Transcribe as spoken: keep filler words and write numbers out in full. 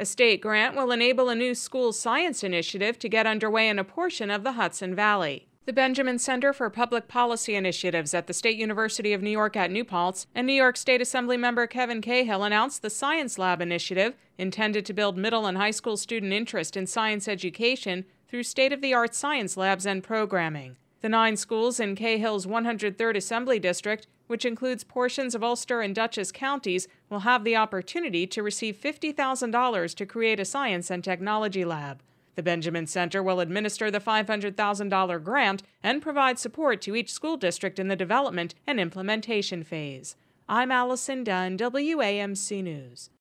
A state grant will enable a new school science initiative to get underway in a portion of the Hudson Valley. The Benjamin Center for Public Policy Initiatives at the State University of New York at New Paltz and New York State Assemblymember Kevin Cahill announced the Science Lab initiative, intended to build middle and high school student interest in science education through state-of-the-art science labs and programming. The nine schools in Cahill's one hundred third Assembly District, which includes portions of Ulster and Dutchess counties, will have the opportunity to receive fifty thousand dollars to create a science and technology lab. The Benjamin Center will administer the five hundred thousand dollars grant and provide support to each school district in the development and implementation phase. I'm Allison Dunn, W A M C News.